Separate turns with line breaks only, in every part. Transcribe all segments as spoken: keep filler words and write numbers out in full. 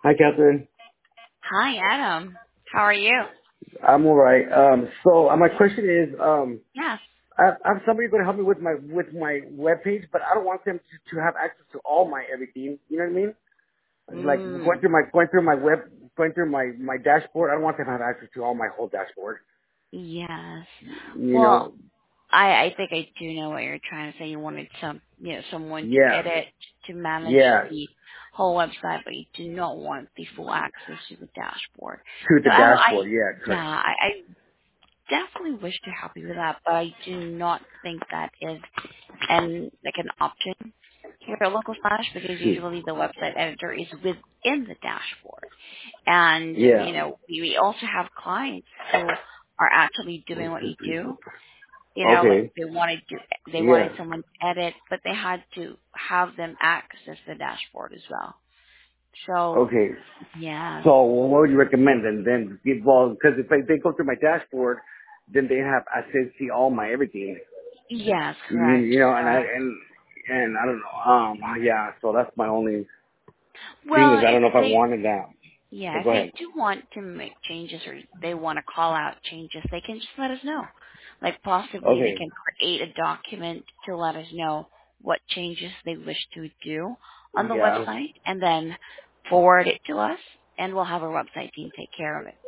Hi, Catherine.
Hi, Adam. How are you?
I'm all right. Um, so uh, my question is, um,
Yes.
I, I have somebody going to help me with my with my web page, but I don't want them to, to have access to all my everything. You know what I mean? Like going
Mm,
through my going through my web, going through my my dashboard. I don't want them to have access to all my whole dashboard.
yes.
You know?
Well, I I think I do know what you're trying to say. You wanted some, you know, someone to
Yeah,
edit, to manage
yeah.
the whole website, but you do not want the full access to the dashboard.
To
So
the
Adam, I
dashboard. Yeah,
yeah,
correct.
I, I definitely wish to help you with that, but I do not think that is an like an option here at Local Slash because
Shoot.
usually the website editor is within the dashboard. And,
Yeah.
you know, we we also have clients who are actually doing what you do. You know, like
Okay.
they wanted to, they
Yeah.
wanted someone to edit, but they had to have them access the dashboard as well. So,
Okay.
yeah.
So what would you recommend? And then, well, because if they, they go through my dashboard, then they have access to all my everything.
Yes,
You,
correct,
you know, and I
correct.
and and I don't know. Um, yeah. So that's my only thing
Well,
is I
if
don't know if I
they,
wanted that.
yeah,
But
if
go
they
ahead.
do want to make changes or they want to call out changes, they can just let us know. Like possibly they
Okay.
can create a document to let us know what changes they wish to do on the
Yeah.
website and then forward it to us and we'll have our website team take care of it.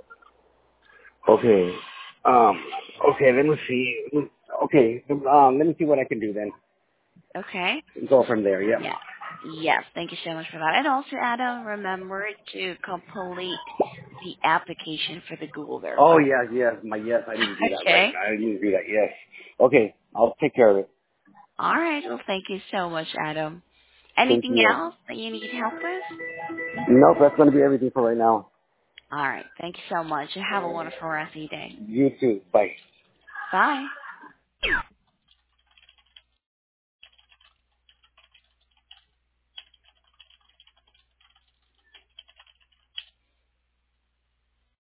Okay. Um. Okay. Let me see. Okay. Um. Let me see what I can do then.
Okay?
Go from there. Yep.
Yeah. Yes, thank you so much for that. And also, Adam, remember to complete the application for the Google
Oh
Verify.
yeah. Yes. My yes. I need to do that right
Okay?
now. I need to do that. Yes. Okay. I'll take care of it.
All right. Well, thank you so much, Adam.
Thank
Anything
you.
else that you need help with?
Nope. That's going to be everything for right now.
All right. Thank you so much, and have a wonderful rest of your day.
You too. Bye.
Bye.